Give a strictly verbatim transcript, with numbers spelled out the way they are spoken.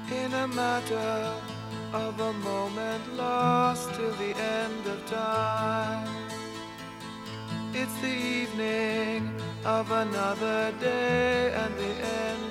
in a matter of a moment lost till the end of time. It's the evening of another day and the end